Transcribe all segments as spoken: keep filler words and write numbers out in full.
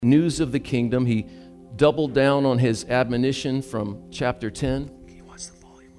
news of the kingdom. He doubled down on his admonition from chapter ten. Can you watch the volume?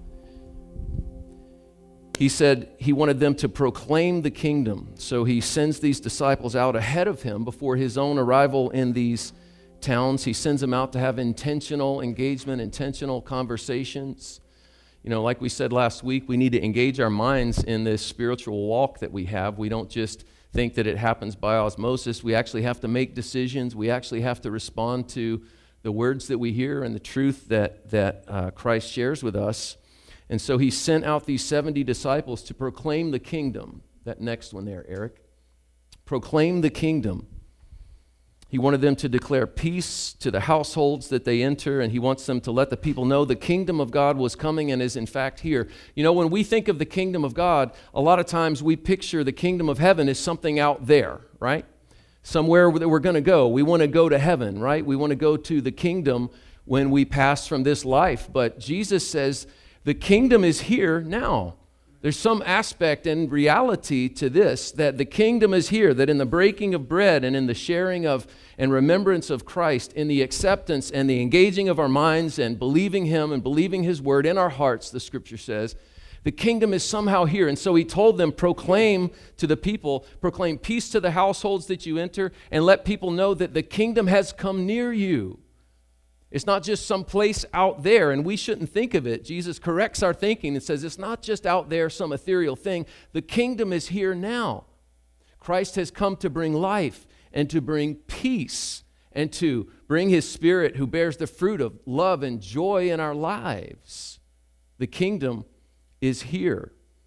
He said he wanted them to proclaim the kingdom. So he sends these disciples out ahead of him before his own arrival in these towns. He sends them out to have intentional engagement, intentional conversations. You know, like we said last week, we need to engage our minds in this spiritual walk that we have. We don't just think that it happens by osmosis. We actually have to make decisions. We actually have to respond to the words that we hear and the truth that, that uh, Christ shares with us. And so he sent out these seventy disciples to proclaim the kingdom. That next one there, Eric. Proclaim the kingdom. He wanted them to declare peace to the households that they enter, and he wants them to let the people know the kingdom of God was coming and is in fact here. You know, when we think of the kingdom of God, a lot of times we picture the kingdom of heaven as something out there, right? Somewhere that we're going to go. We want to go to heaven, right? We want to go to the kingdom when we pass from this life. But Jesus says the kingdom is here now. There's some aspect and reality to this, that the kingdom is here, that in the breaking of bread and in the sharing of and remembrance of Christ, in the acceptance and the engaging of our minds and believing Him and believing His word in our hearts, the Scripture says, the kingdom is somehow here. And so He told them, proclaim to the people, proclaim peace to the households that you enter, and let people know that the kingdom has come near you. It's not just some place out there, and we shouldn't think of it. Jesus corrects our thinking and says it's not just out there, some ethereal thing. The kingdom is here now. Christ has come to bring life and to bring peace and to bring His Spirit who bears the fruit of love and joy in our lives. The kingdom is here.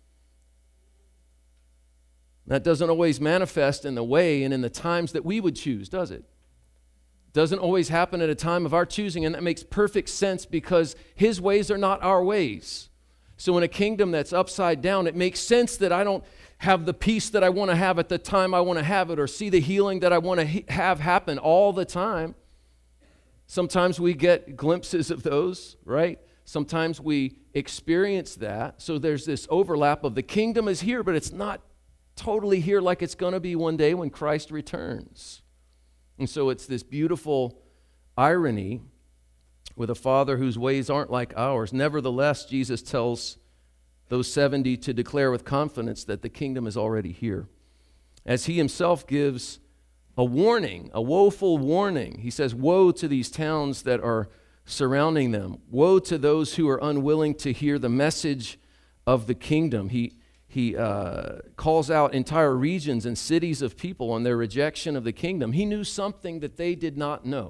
That doesn't always manifest in the way and in the times that we would choose, does it? Doesn't always happen at a time of our choosing, and that makes perfect sense because His ways are not our ways. So in a kingdom that's upside down, it makes sense that I don't have the peace that I want to have at the time I want to have it, or see the healing that I want to he- have happen all the time. Sometimes we get glimpses of those, right? Sometimes we experience that. So there's this overlap of the kingdom is here, but it's not totally here like it's going to be one day when Christ returns. And so it's this beautiful irony with a Father whose ways aren't like ours. Nevertheless, Jesus tells those seventy to declare with confidence that the kingdom is already here. As He Himself gives a warning, a woeful warning. He says, woe to these towns that are surrounding them. Woe to those who are unwilling to hear the message of the kingdom. He He uh, calls out entire regions and cities of people on their rejection of the kingdom. He knew something that they did not know.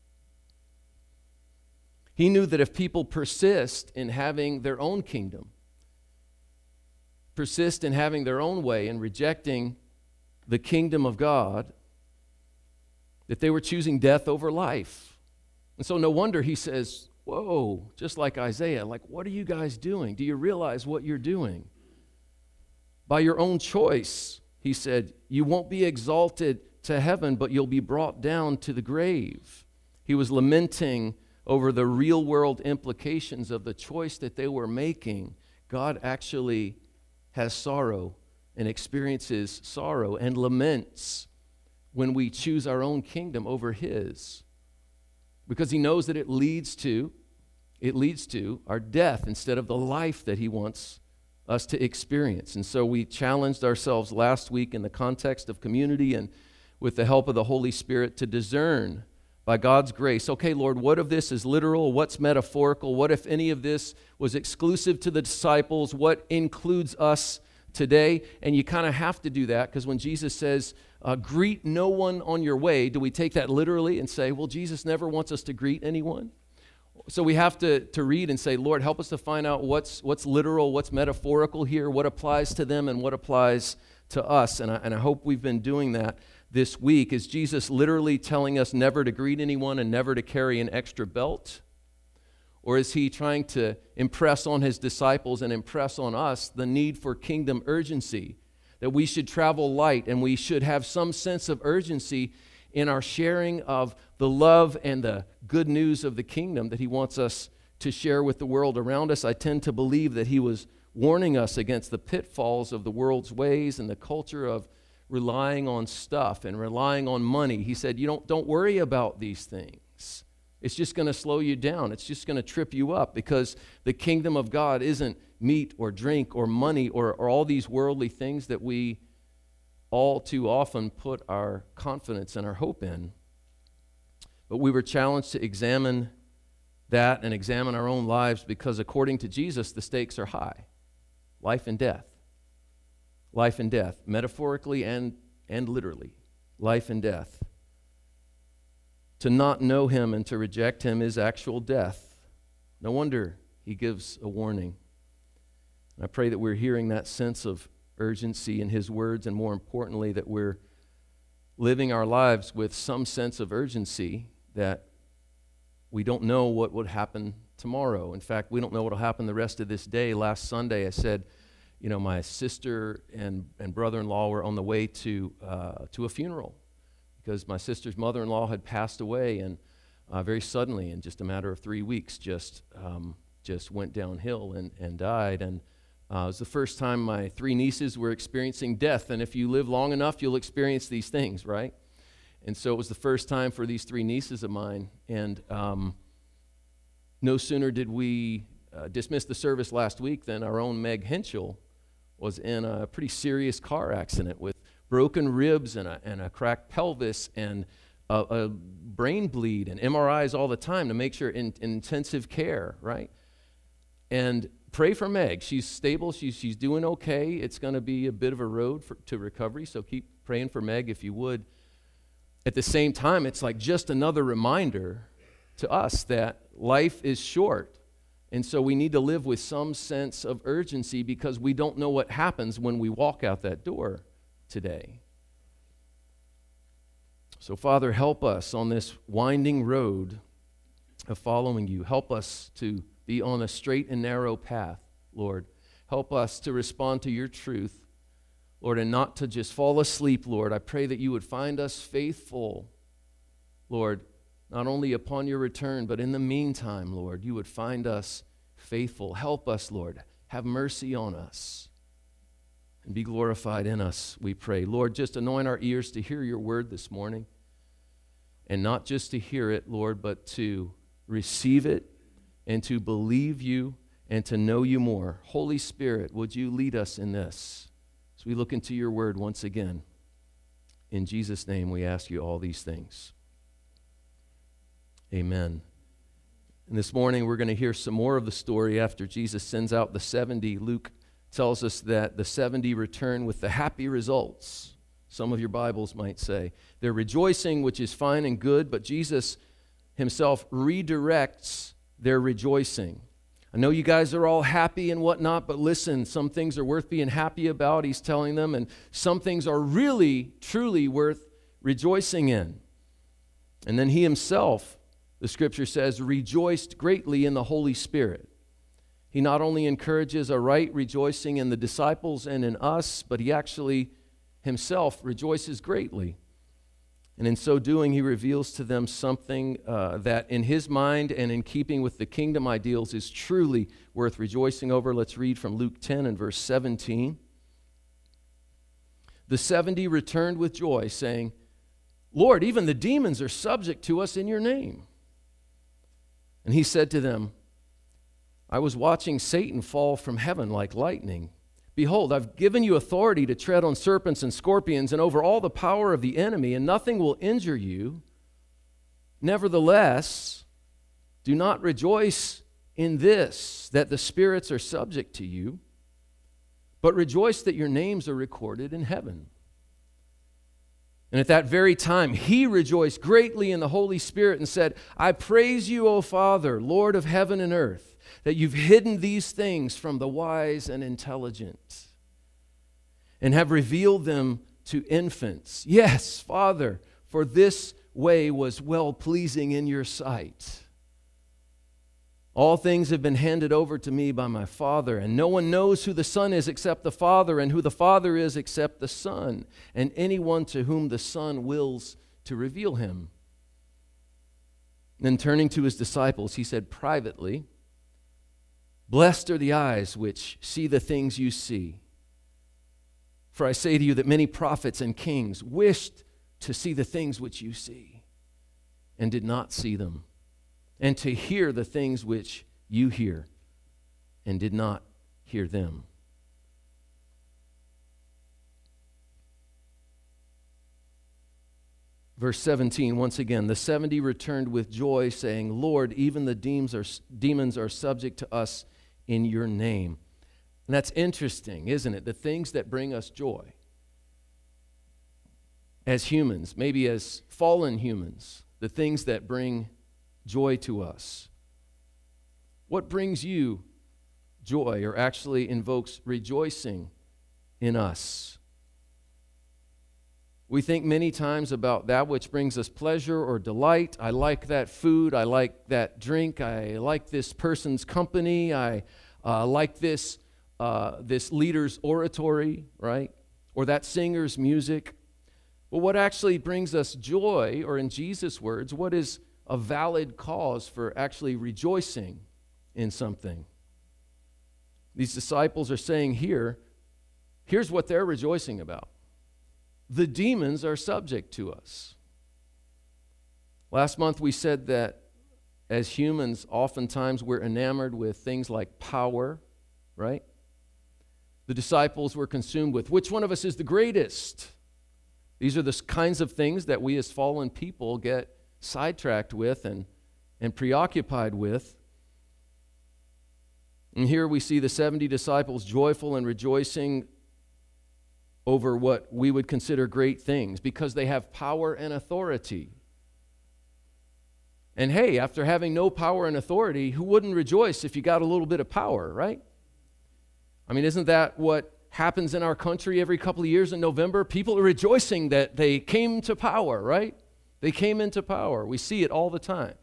He knew that if people persist in having their own kingdom, persist in having their own way and rejecting the kingdom of God, that they were choosing death over life. And so no wonder He says, whoa, just like Isaiah, like, what are you guys doing? Do you realize what you're doing? By your own choice, He said, you won't be exalted to heaven, but you'll be brought down to the grave. He was lamenting over the real-world implications of the choice that they were making. God actually has sorrow and experiences sorrow and laments when we choose our own kingdom over His, because He knows that it leads to, it leads to our death instead of the life that He wants us to experience. And so we challenged ourselves last week in the context of community and with the help of the Holy Spirit to discern by God's grace, okay, Lord, what of this is literal? What's metaphorical? What if any of this was exclusive to the disciples? What includes us today? And you kind of have to do that, because when Jesus says, uh, greet no one on your way, do we take that literally and say, well, Jesus never wants us to greet anyone? So we have to, to read and say, Lord, help us to find out what's what's literal, what's metaphorical here, what applies to them and what applies to us. And I, and I hope we've been doing that this week. Is Jesus literally telling us never to greet anyone and never to carry an extra belt? Or is He trying to impress on His disciples and impress on us the need for kingdom urgency, that we should travel light and we should have some sense of urgency in our sharing of the love and the good news of the kingdom that He wants us to share with the world around us? I tend to believe that He was warning us against the pitfalls of the world's ways and the culture of relying on stuff and relying on money. He said, you don't, don't worry about these things. It's just going to slow you down. It's just going to trip you up, because the kingdom of God isn't meat or drink or money or, or all these worldly things that we all too often put our confidence and our hope in. But we were challenged to examine that and examine our own lives, because according to Jesus, the stakes are high. Life and death. Life and death, metaphorically and, and literally. Life and death. To not know him and to reject him is actual death. No wonder he gives a warning. I pray that we're hearing that sense of urgency in his words, and more importantly, that we're living our lives with some sense of urgency, that we don't know what would happen tomorrow. In fact, we don't know what will happen the rest of this day. Last Sunday I said, you know, my sister and, and brother-in-law were on the way to, uh, to a funeral, because my sister's mother-in-law had passed away, and uh, very suddenly, in just a matter of three weeks, just um, just went downhill and, and died. And uh, it was the first time my three nieces were experiencing death. And if you live long enough, you'll experience these things, right? And so it was the first time for these three nieces of mine. And um, no sooner did we uh, dismiss the service last week than our own Meg Henschel was in a pretty serious car accident with broken ribs and a, and a cracked pelvis and a, a brain bleed and M R Is all the time to make sure in, in intensive care, right? And pray for Meg. She's stable. She's, she's doing okay. It's going to be a bit of a road for, to recovery, so keep praying for Meg if you would. At the same time, it's like just another reminder to us that life is short. And so we need to live with some sense of urgency, because we don't know what happens when we walk out that door today. So, Father, help us on this winding road of following you. Help us to be on a straight and narrow path, Lord. Help us to respond to your truth, Lord, and not to just fall asleep, Lord. I pray that you would find us faithful, Lord, not only upon your return, but in the meantime, Lord, you would find us faithful. Help us, Lord. Have mercy on us and be glorified in us, we pray. Lord, just anoint our ears to hear your word this morning, and not just to hear it, Lord, but to receive it and to believe you and to know you more. Holy Spirit, would you lead us in this as we look into your word once again? In Jesus' name, we ask you all these things. Amen. And this morning, we're going to hear some more of the story after Jesus sends out the seventy. Luke tells us that the seventy return with the happy results. Some of your Bibles might say. They're rejoicing, which is fine and good, but Jesus himself redirects their rejoicing. I know you guys are all happy and whatnot, but listen, some things are worth being happy about, he's telling them, and some things are really, truly worth rejoicing in. And then he himself, the scripture says, rejoiced greatly in the Holy Spirit. He not only encourages a right rejoicing in the disciples and in us, but he actually himself rejoices greatly. And in so doing, he reveals to them something uh, that in his mind and in keeping with the kingdom ideals is truly worth rejoicing over. Let's read from Luke ten and verse seventeen. The seventy returned with joy, saying, Lord, even the demons are subject to us in your name. And he said to them, I was watching Satan fall from heaven like lightning. Behold, I've given you authority to tread on serpents and scorpions and over all the power of the enemy, and nothing will injure you. Nevertheless, do not rejoice in this, that the spirits are subject to you, but rejoice that your names are recorded in heaven. And at that very time, he rejoiced greatly in the Holy Spirit and said, I praise you, O Father, Lord of heaven and earth, that you've hidden these things from the wise and intelligent and have revealed them to infants. Yes, Father, for this way was well-pleasing in your sight. All things have been handed over to me by my Father, and no one knows who the Son is except the Father, and who the Father is except the Son, and anyone to whom the Son wills to reveal him. Then turning to his disciples, he said privately, Blessed are the eyes which see the things you see. For I say to you that many prophets and kings wished to see the things which you see, and did not see them, and to hear the things which you hear, and did not hear them. Verse seventeen, once again, the seventy returned with joy, saying, Lord, even the demons are, demons are subject to us in your name. And that's interesting, isn't it? The things that bring us joy as humans, maybe as fallen humans, the things that bring joy to us. What brings you joy, or actually invokes rejoicing in us? We think many times about that which brings us pleasure or delight. I like that food. I like that drink. I like this person's company. I uh, like this, uh, this leader's oratory, right? Or that singer's music. But what actually brings us joy, or in Jesus' words, what is a valid cause for actually rejoicing in something? These disciples are saying here, here's what they're rejoicing about. The demons are subject to us. Last month we said that as humans, oftentimes we're enamored with things like power, right? The disciples were consumed with, which one of us is the greatest? These are the kinds of things that we as fallen people get sidetracked with and, and preoccupied with. And here we see the seventy disciples joyful and rejoicing over what we would consider great things because they have power and authority. And hey, after having no power and authority, who wouldn't rejoice if you got a little bit of power, right? I mean, isn't that what happens in our country every couple of years in November? People are rejoicing that they came to power, right? They came into power. We see it all the time.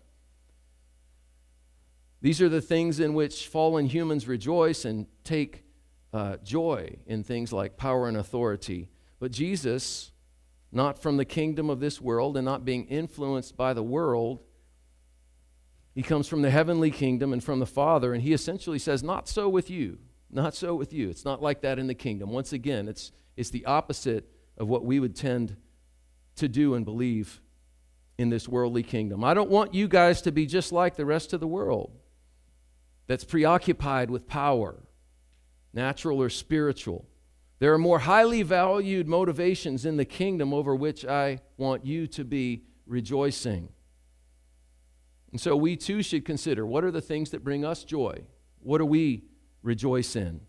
These are the things in which fallen humans rejoice and take uh, joy in, things like power and authority. But Jesus, not from the kingdom of this world and not being influenced by the world, he comes from the heavenly kingdom and from the Father, and he essentially says, not so with you. Not so with you. It's not like that in the kingdom. Once again, it's, it's the opposite of what we would tend to do and believe in this worldly kingdom. I don't want you guys to be just like the rest of the world that's preoccupied with power, natural or spiritual. There are more highly valued motivations in the kingdom over which I want you to be rejoicing. And so we too should consider, what are the things that bring us joy? What do we rejoice in?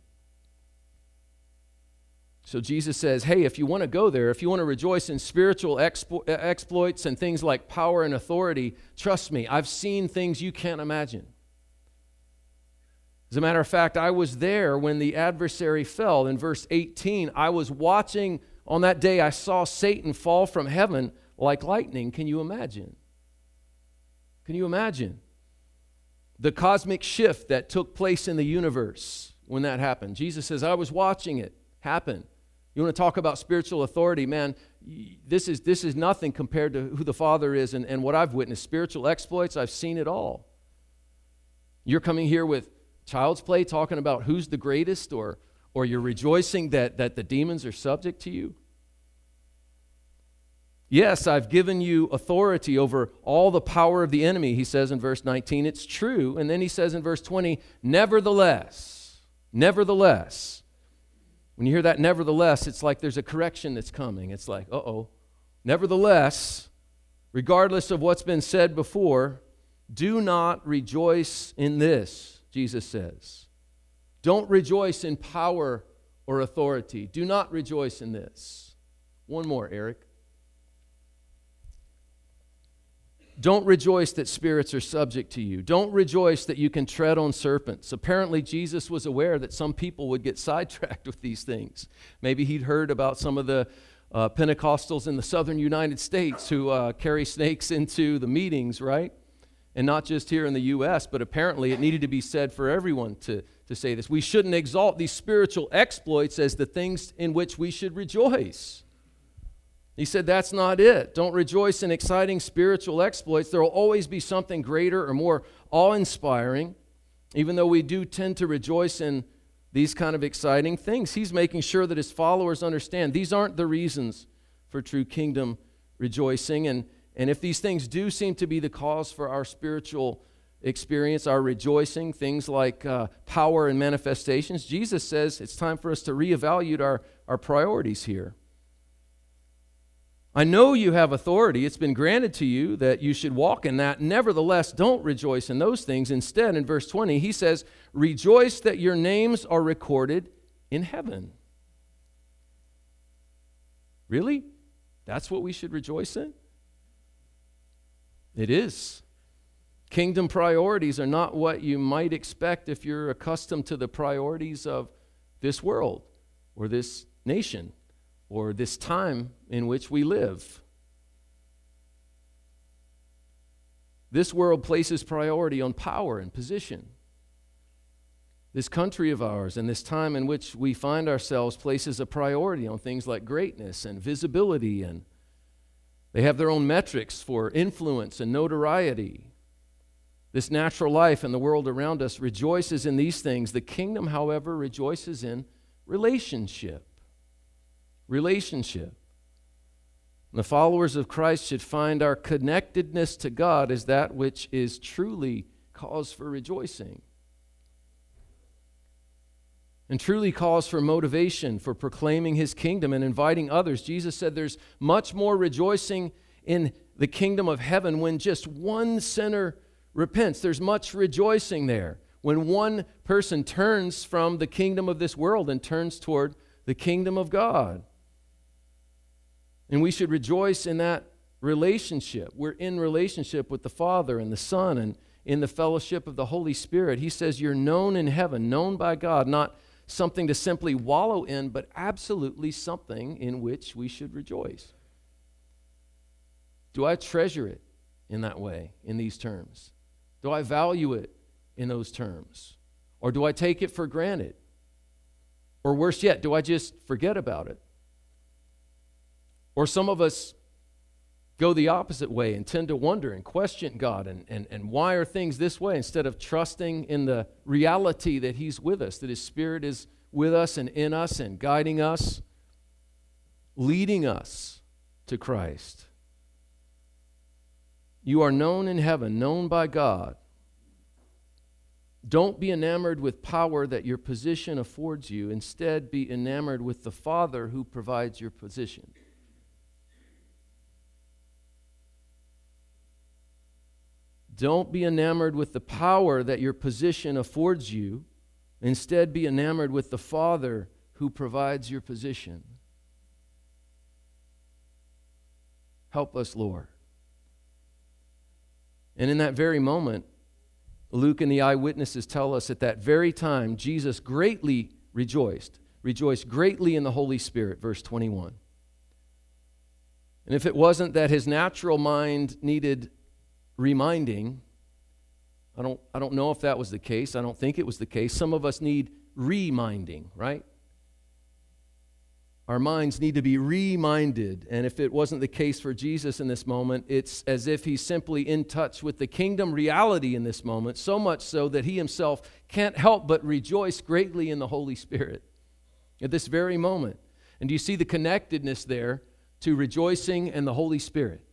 So Jesus says, hey, if you want to go there, if you want to rejoice in spiritual expo- exploits and things like power and authority, trust me, I've seen things you can't imagine. As a matter of fact, I was there when the adversary fell. In verse eighteen, I was watching on that day, I saw Satan fall from heaven like lightning. Can you imagine? Can you imagine the cosmic shift that took place in the universe when that happened? Jesus says, I was watching it happen. You want to talk about spiritual authority, man, this is, this is nothing compared to who the Father is and, and what I've witnessed. Spiritual exploits, I've seen it all. You're coming here with child's play talking about who's the greatest, or, or you're rejoicing that, that the demons are subject to you? Yes, I've given you authority over all the power of the enemy, he says in verse nineteen. It's true. And then he says in verse twenty, nevertheless, nevertheless. When you hear that nevertheless, it's like there's a correction that's coming. It's like, uh-oh. Nevertheless, regardless of what's been said before, do not rejoice in this, Jesus says. Don't rejoice in power or authority. Do not rejoice in this. One more, Eric. Don't rejoice that spirits are subject to you. Don't rejoice that you can tread on serpents. Apparently, Jesus was aware that some people would get sidetracked with these things. Maybe he'd heard about some of the uh, Pentecostals in the southern United States who uh, carry snakes into the meetings, right? And not just here in the U S, but apparently it needed to be said for everyone to, to say this. We shouldn't exalt these spiritual exploits as the things in which we should rejoice. He said that's not it. Don't rejoice in exciting spiritual exploits. There will always be something greater or more awe-inspiring, even though we do tend to rejoice in these kind of exciting things. He's making sure that his followers understand these aren't the reasons for true kingdom rejoicing. And, and if these things do seem to be the cause for our spiritual experience, our rejoicing, things like uh, power and manifestations, Jesus says it's time for us to reevaluate our, our priorities here. I know you have authority. It's been granted to you that you should walk in that. Nevertheless, don't rejoice in those things. Instead, in verse twenty, he says, rejoice that your names are recorded in heaven. Really? That's what we should rejoice in? It is. Kingdom priorities are not what you might expect if you're accustomed to the priorities of this world or this nation or this time in which we live. This world places priority on power and position. This country of ours and this time in which we find ourselves places a priority on things like greatness and visibility, and they have their own metrics for influence and notoriety. This natural life and the world around us rejoices in these things. The kingdom, however, rejoices in relationship. Relationship. And the followers of Christ should find our connectedness to God as that which is truly cause for rejoicing. And truly cause for motivation for proclaiming his kingdom and inviting others. Jesus said there's much more rejoicing in the kingdom of heaven when just one sinner repents. There's much rejoicing there when one person turns from the kingdom of this world and turns toward the kingdom of God. And we should rejoice in that relationship. We're in relationship with the Father and the Son and in the fellowship of the Holy Spirit. He says you're known in heaven, known by God, not something to simply wallow in, but absolutely something in which we should rejoice. Do I treasure it in that way, in these terms? Do I value it in those terms? Or do I take it for granted? Or worse yet, do I just forget about it? Or some of us go the opposite way and tend to wonder and question God and, and, and why are things this way instead of trusting in the reality that he's with us, that his Spirit is with us and in us and guiding us, leading us to Christ. You are known in heaven, known by God. Don't be enamored with power that your position affords you. Instead, be enamored with the Father who provides your position. Don't be enamored with the power that your position affords you. Instead, be enamored with the Father who provides your position. Help us, Lord. And in that very moment, Luke and the eyewitnesses tell us at that very time, Jesus greatly rejoiced, rejoiced greatly in the Holy Spirit, verse twenty-one. And if it wasn't that his natural mind needed reminding, I don't, I don't know if that was the case. I don't think it was the case. Some of us need reminding, right? Our minds need to be reminded. And if it wasn't the case for Jesus in this moment, it's as if he's simply in touch with the kingdom reality in this moment, so much so that he himself can't help but rejoice greatly in the Holy Spirit at this very moment. And do you see the connectedness there to rejoicing and the Holy Spirit?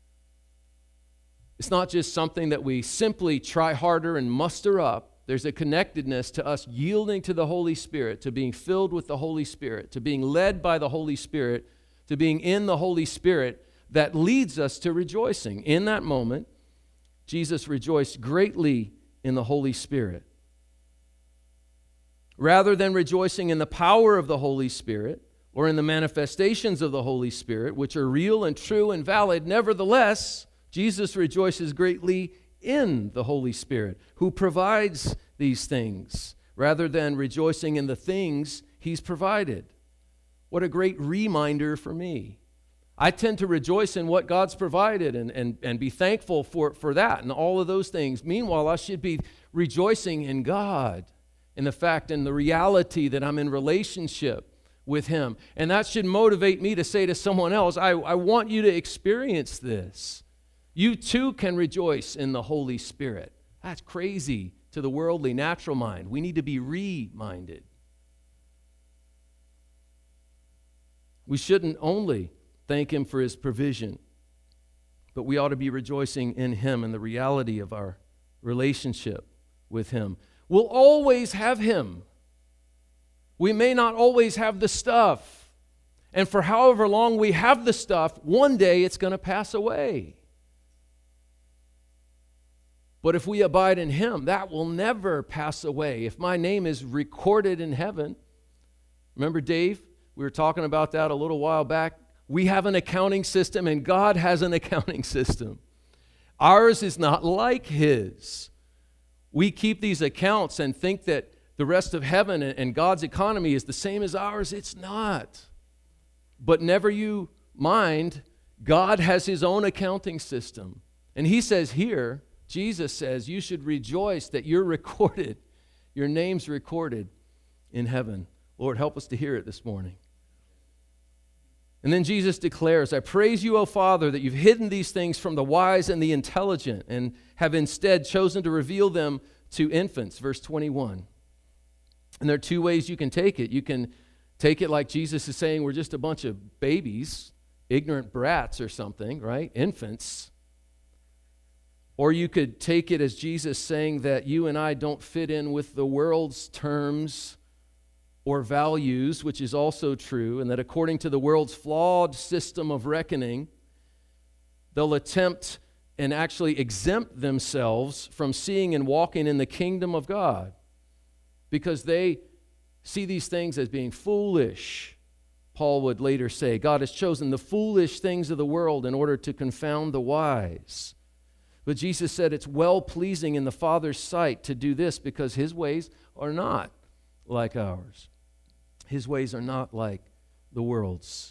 It's not just something that we simply try harder and muster up. There's a connectedness to us yielding to the Holy Spirit, to being filled with the Holy Spirit, to being led by the Holy Spirit, to being in the Holy Spirit that leads us to rejoicing. In that moment, Jesus rejoiced greatly in the Holy Spirit. Rather than rejoicing in the power of the Holy Spirit or in the manifestations of the Holy Spirit, which are real and true and valid, nevertheless, Jesus rejoices greatly in the Holy Spirit, who provides these things, rather than rejoicing in the things he's provided. What a great reminder for me. I tend to rejoice in what God's provided and, and, and be thankful for, for that and all of those things. Meanwhile, I should be rejoicing in God, in the fact and the reality that I'm in relationship with him. And that should motivate me to say to someone else, I, I want you to experience this. You too can rejoice in the Holy Spirit. That's crazy to the worldly, natural mind. We need to be reminded. We shouldn't only thank Him for His provision, but we ought to be rejoicing in Him and the reality of our relationship with Him. We'll always have Him. We may not always have the stuff. And for however long we have the stuff, one day it's going to pass away. But if we abide in Him, that will never pass away. If my name is recorded in heaven, remember Dave? We were talking about that a little while back. We have an accounting system and God has an accounting system. Ours is not like His. We keep these accounts and think that the rest of heaven and God's economy is the same as ours. It's not. But never you mind, God has His own accounting system. And He says here, Jesus says, you should rejoice that you're recorded, your name's recorded in heaven. Lord, help us to hear it this morning. And then Jesus declares, I praise you, O Father, that you've hidden these things from the wise and the intelligent and have instead chosen to reveal them to infants. Verse twenty-one. And there are two ways you can take it. You can take it like Jesus is saying we're just a bunch of babies, ignorant brats or something, right? Infants. Or you could take it as Jesus saying that you and I don't fit in with the world's terms or values, which is also true, and that according to the world's flawed system of reckoning, they'll attempt and actually exempt themselves from seeing and walking in the kingdom of God because they see these things as being foolish. Paul would later say, God has chosen the foolish things of the world in order to confound the wise. But Jesus said it's well-pleasing in the Father's sight to do this because His ways are not like ours. His ways are not like the world's.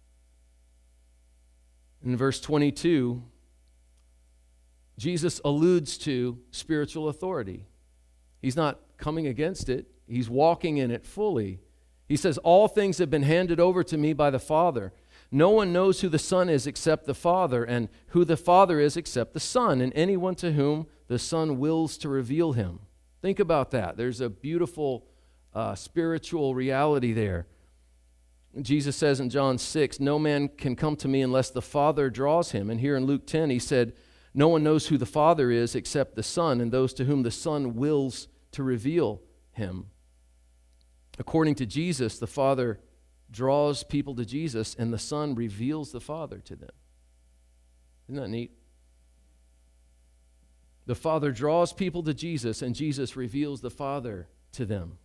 In verse twenty-two, Jesus alludes to spiritual authority. He's not coming against it. He's walking in it fully. He says, all things have been handed over to me by the Father. No one knows who the Son is except the Father, and who the Father is except the Son, and anyone to whom the Son wills to reveal Him. Think about that. There's a beautiful uh, spiritual reality there. Jesus says in John six, no man can come to me unless the Father draws him. And here in Luke ten, He said, no one knows who the Father is except the Son, and those to whom the Son wills to reveal Him. According to Jesus, the Father draws people to Jesus, and the Son reveals the Father to them. Isn't that neat? The Father draws people to Jesus, and Jesus reveals the Father to them.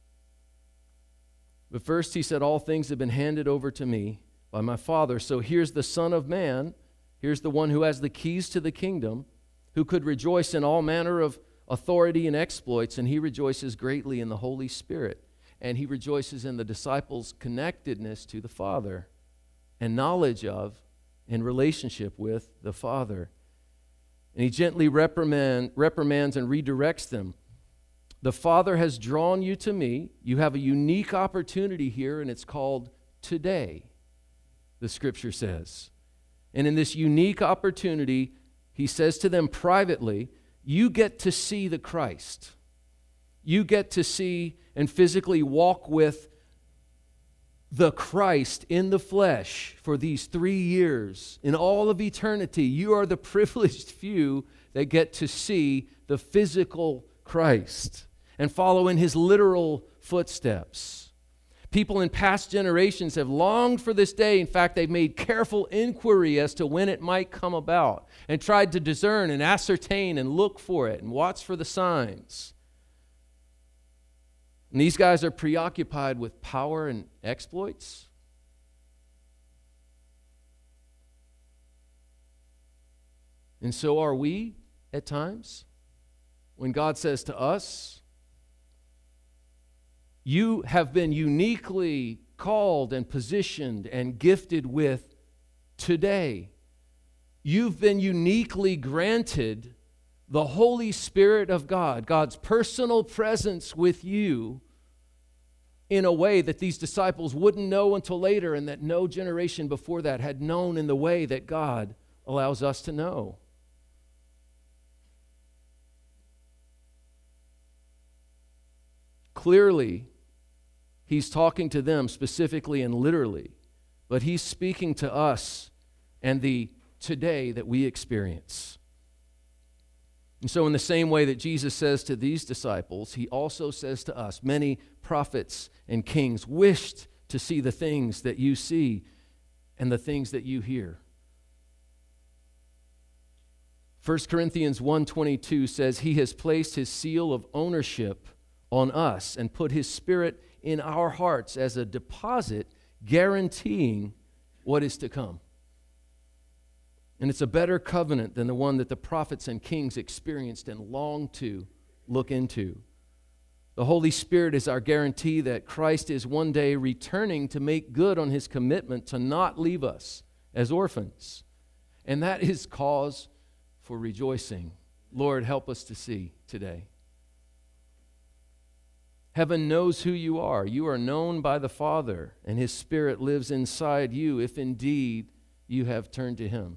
But first He said, all things have been handed over to me by my Father. So here's the Son of Man, here's the one who has the keys to the kingdom, who could rejoice in all manner of authority and exploits, and He rejoices greatly in the Holy Spirit. And He rejoices in the disciples' connectedness to the Father and knowledge of and relationship with the Father. And He gently reprimand, reprimands and redirects them. The Father has drawn you to me. You have a unique opportunity here, and it's called today, the Scripture says. And in this unique opportunity, He says to them privately, you get to see the Christ. You get to see and physically walk with the Christ in the flesh for these three years. In all of eternity, you are the privileged few that get to see the physical Christ and follow in His literal footsteps. People in past generations have longed for this day. In fact, they've made careful inquiry as to when it might come about and tried to discern and ascertain and look for it and watch for the signs. And these guys are preoccupied with power and exploits. And so are we at times. When God says to us, you have been uniquely called and positioned and gifted with today. You've been uniquely granted the Holy Spirit of God, God's personal presence with you in a way that these disciples wouldn't know until later, and that no generation before that had known in the way that God allows us to know. Clearly, He's talking to them specifically and literally, but he's speaking to us and the today that we experience. And so in the same way that Jesus says to these disciples, he also says to us, many prophets and kings wished to see the things that you see and the things that you hear. First Corinthians one twenty-two says, he has placed his seal of ownership on us and put his Spirit in our hearts as a deposit guaranteeing what is to come. And it's a better covenant than the one that the prophets and kings experienced and longed to look into. The Holy Spirit is our guarantee that Christ is one day returning to make good on his commitment to not leave us as orphans. And that is cause for rejoicing. Lord, help us to see today. Heaven knows who you are. You are known by the Father, and his Spirit lives inside you if indeed you have turned to him.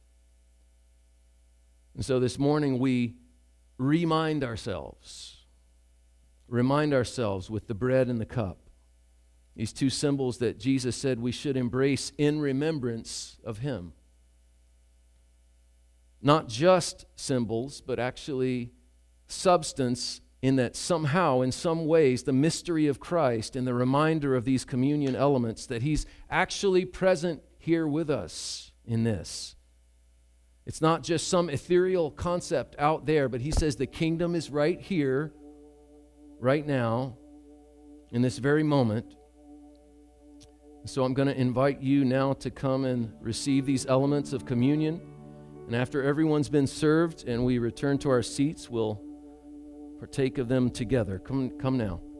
And so this morning we remind ourselves, remind ourselves with the bread and the cup, these two symbols that Jesus said we should embrace in remembrance of him. Not just symbols, but actually substance, in that somehow, in some ways, the mystery of Christ and the reminder of these communion elements, that he's actually present here with us in this. It's not just some ethereal concept out there, but he says the kingdom is right here, right now, in this very moment. So I'm going to invite you now to come and receive these elements of communion. And after everyone's been served and we return to our seats, we'll partake of them together. Come, come now.